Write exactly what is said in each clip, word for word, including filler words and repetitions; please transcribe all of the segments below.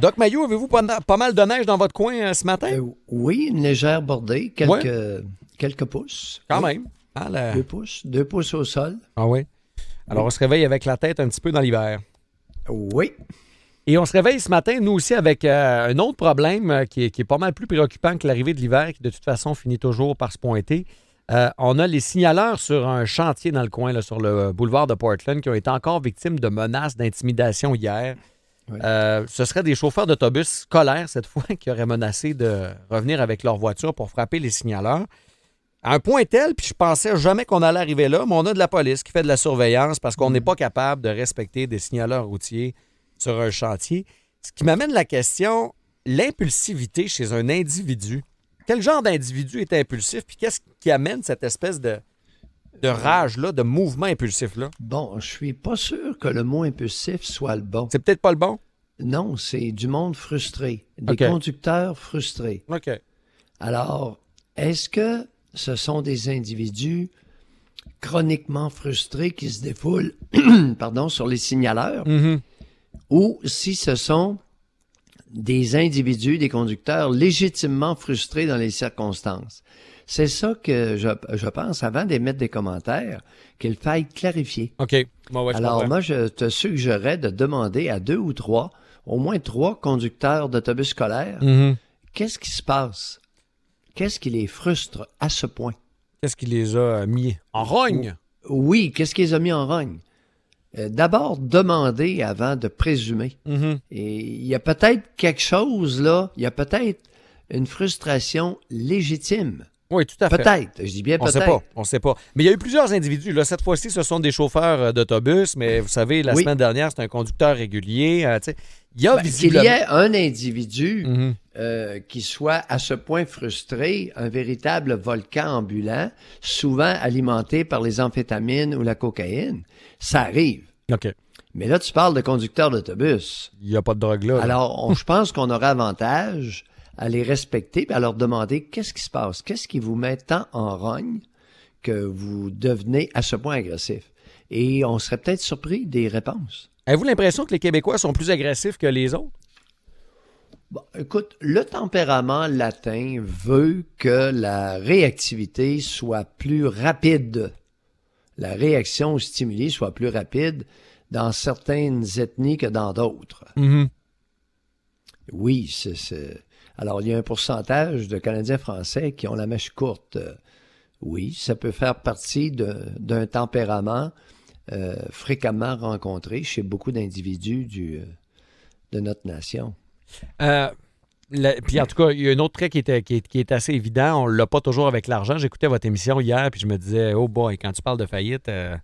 Doc Mayou, avez-vous pas, pas mal de neige dans votre coin euh, ce matin? Euh, oui, une légère bordée, quelques, ouais. quelques pouces. Quand oui. même. Ah, la... Deux pouces, deux pouces au sol. Ah oui. Alors, oui. On se réveille avec la tête un petit peu dans l'hiver. Oui. Et on se réveille ce matin, nous aussi, avec euh, un autre problème euh, qui, est, qui est pas mal plus préoccupant que l'arrivée de l'hiver, qui de toute façon finit toujours par se pointer. Euh, on a les signaleurs sur un chantier dans le coin, là, sur le boulevard de Portland, qui ont été encore victimes de menaces d'intimidation hier. Oui. Euh, ce seraient des chauffeurs d'autobus scolaires, cette fois, qui auraient menacé de revenir avec leur voiture pour frapper les signaleurs. À un point tel, puis je pensais jamais qu'on allait arriver là, mais on a de la police qui fait de la surveillance parce qu'on n'est pas capable de respecter des signaleurs routiers sur un chantier. Ce qui m'amène la question, l'impulsivité chez un individu. Quel genre d'individu est impulsif, puis qu'est-ce qui amène cette espèce de, de rage-là, de mouvement impulsif-là? Bon, je suis pas sûr que le mot impulsif soit le bon. C'est peut-être pas le bon? Non, c'est du monde frustré, des okay. conducteurs frustrés. OK. Alors, est-ce que ce sont des individus chroniquement frustrés qui se défoulent pardon, sur les signaleurs? Mm-hmm. Ou si ce sont des individus, des conducteurs légitimement frustrés dans les circonstances. C'est ça que je, je pense, avant d'émettre des commentaires, qu'il faille clarifier. OK. Bon, ouais, je Alors, comprends. moi, je te suggérerais de demander à deux ou trois, au moins trois conducteurs d'autobus scolaires, mm-hmm. qu'est-ce qui se passe? Qu'est-ce qui les frustre à ce point? Qu'est-ce qui les a mis en rogne? Oui, qu'est-ce qui les a mis en rogne? D'abord, demander avant de présumer. Mm-hmm. Et il y a peut-être quelque chose, là, il y a peut-être une frustration légitime. Oui, tout à fait. Peut-être, je dis bien on peut-être. Sait pas, on ne sait pas. Mais il y a eu plusieurs individus. Là, cette fois-ci, ce sont des chauffeurs d'autobus, mais vous savez, la oui. semaine dernière, c'est un conducteur régulier. Euh, il y a ben, visiblement... Qu'il y ait un individu mm-hmm. euh, qui soit à ce point frustré, un véritable volcan ambulant, souvent alimenté par les amphétamines ou la cocaïne, ça arrive. OK. Mais là, tu parles de conducteurs d'autobus. Il n'y a pas de drogue là. là. Alors, on, je pense qu'on aurait avantage à les respecter et à leur demander qu'est-ce qui se passe, qu'est-ce qui vous met tant en rogne que vous devenez à ce point agressif. Et on serait peut-être surpris des réponses. Avez-vous l'impression que les Québécois sont plus agressifs que les autres? Bon, écoute, le tempérament latin veut que la réactivité soit plus rapide. La réaction au stimuli soit plus rapide dans certaines ethnies que dans d'autres. Mm-hmm. Oui, c'est, c'est... Alors, il y a un pourcentage de Canadiens français qui ont la mèche courte. Euh, oui, ça peut faire partie de, d'un tempérament euh, fréquemment rencontré chez beaucoup d'individus du, euh, de notre nation. Euh, la, puis en tout cas, il y a un autre trait qui, était, qui, est, qui est assez évident. On ne l'a pas toujours avec l'argent. J'écoutais votre émission hier, puis je me disais, oh boy, quand tu parles de faillite, il euh,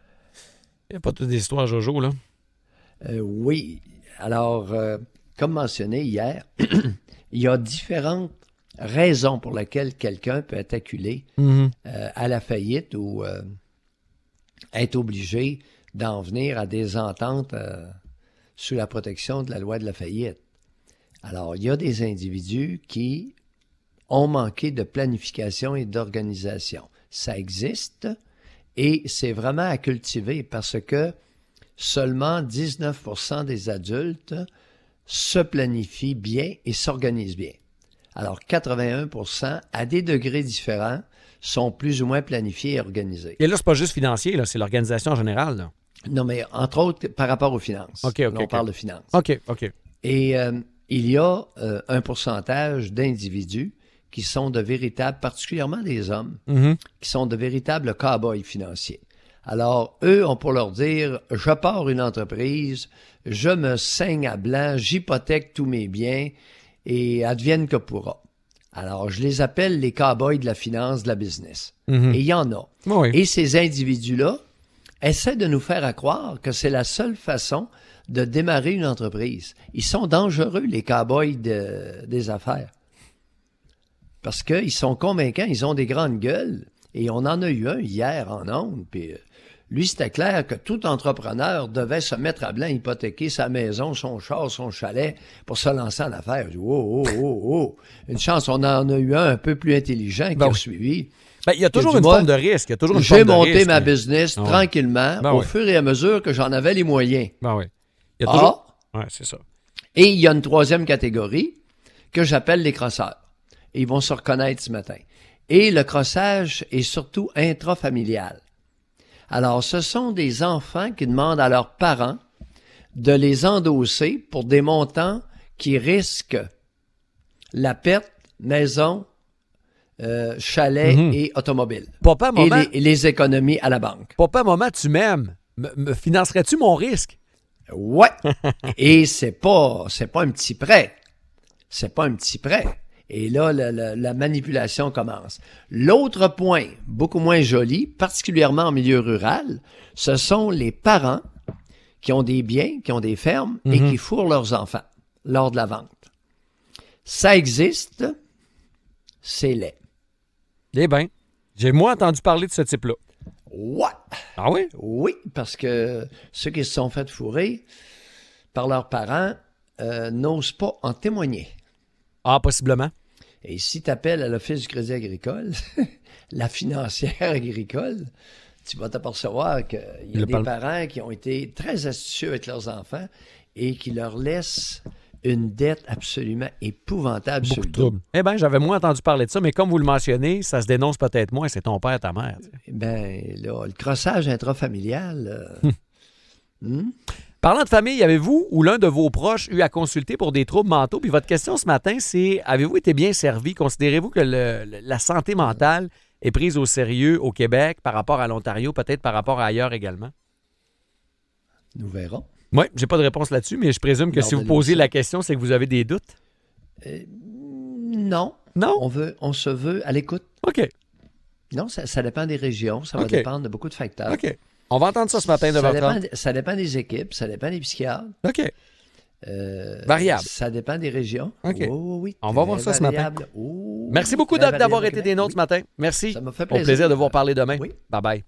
n'y a pas toutes des histoires Jojo, là. Euh, oui. Alors, euh, comme mentionné hier, il y a différentes raisons pour lesquelles quelqu'un peut être acculé mm-hmm. euh, à la faillite ou euh, être obligé d'en venir à des ententes euh, sous la protection de la loi de la faillite. Alors, il y a des individus qui ont manqué de planification et d'organisation. Ça existe et c'est vraiment à cultiver parce que seulement dix-neuf pour cent des adultes se planifient bien et s'organisent bien. Alors, quatre-vingt-un pour cent, à des degrés différents, sont plus ou moins planifiés et organisés. Et là, c'est pas juste financier, là, c'est l'organisation en général, là. Non, mais entre autres, par rapport aux finances. OK, OK. Là, on okay. parle de finances. OK, OK. Et euh, il y a euh, un pourcentage d'individus qui sont de véritables, particulièrement des hommes, mm-hmm. qui sont de véritables cow-boys financiers. Alors, eux ont pour leur dire, je pars une entreprise, je me saigne à blanc, j'hypothèque tous mes biens et advienne que pourra. Alors, je les appelle les cow-boys de la finance, de la business. Mm-hmm. Et il y en a. Oui. Et ces individus-là essaient de nous faire à croire que c'est la seule façon de démarrer une entreprise. Ils sont dangereux, les cow-boys de, des affaires. Parce qu'ils sont convaincants, ils ont des grandes gueules. Et on en a eu un hier en ondes, puis lui, c'était clair que tout entrepreneur devait se mettre à blanc, hypothéquer sa maison, son char, son chalet pour se lancer en affaires. Je dis, oh, oh, oh, oh. Une chance, on en a eu un un peu plus intelligent qui ben a oui. suivi. Ben, il y a toujours une moi, forme de risque. Il y a toujours une j'ai forme de monté risque, ma mais... business ah ouais. tranquillement ben au ouais. fur et à mesure que j'en avais les moyens. Ben oui. Il y a toujours... Ah, ouais, c'est ça. Et il y a une troisième catégorie que j'appelle les crosseurs. Et ils vont se reconnaître ce matin. Et le crossage est surtout intrafamilial. Alors, ce sont des enfants qui demandent à leurs parents de les endosser pour des montants qui risquent la perte, maison, euh, chalet Mhm. et automobile. Papa, Et maman, les, et les économies à la banque. papa, maman, tu m'aimes. Me, me financerais-tu mon risque? Ouais. Et c'est pas, c'est pas un petit prêt. C'est pas un petit prêt. Et là, la, la, la manipulation commence. L'autre point, beaucoup moins joli, particulièrement en milieu rural, ce sont les parents qui ont des biens, qui ont des fermes et Mhm. qui fourrent leurs enfants lors de la vente. Ça existe, c'est laid. Eh bien, j'ai moins entendu parler de ce type-là. Ouais. Ah oui? Oui, parce que ceux qui se sont fait fourrer par leurs parents euh, n'osent pas en témoigner. Ah, possiblement. Et si tu appelles à l'Office du Crédit agricole, la financière agricole, tu vas t'apercevoir qu'il y a Le des parle- parents qui ont été très astucieux avec leurs enfants et qui leur laissent une dette absolument épouvantable sur Beaucoup le de dos. troubles. Eh bien, j'avais moins entendu parler de ça, mais comme vous le mentionnez, ça se dénonce peut-être moins, c'est ton père, ta mère. tu sais. Ben là, le crossage intrafamilial, euh, hmm? Parlant de famille, avez-vous ou l'un de vos proches eu à consulter pour des troubles mentaux? Puis votre question ce matin, c'est avez-vous été bien servi? Considérez-vous que le- le- la santé mentale est prise au sérieux au Québec par rapport à l'Ontario, peut-être par rapport à ailleurs également? Nous verrons. Oui, j'ai pas de réponse là-dessus, mais je présume que Lors si de vous posez l'émission. la question, c'est que vous avez des doutes. Euh, non, Non? on veut, on se veut à l'écoute. OK. Non, ça, ça dépend des régions, ça va OK. dépendre de beaucoup de facteurs. OK. On va entendre ça ce matin de ça votre dépend, ça dépend des équipes, ça dépend des psychiatres. OK. euh, Variable. Ça dépend des régions. OK. Oui, oui, oui. On va voir Très ça ce matin. variable. Oh, Merci beaucoup, très Doc, d'avoir variable été au des Québec. nôtres ce matin. Merci. Ça m'a fait Au plaisir. plaisir de vous reparler demain. Oui. Bye-bye.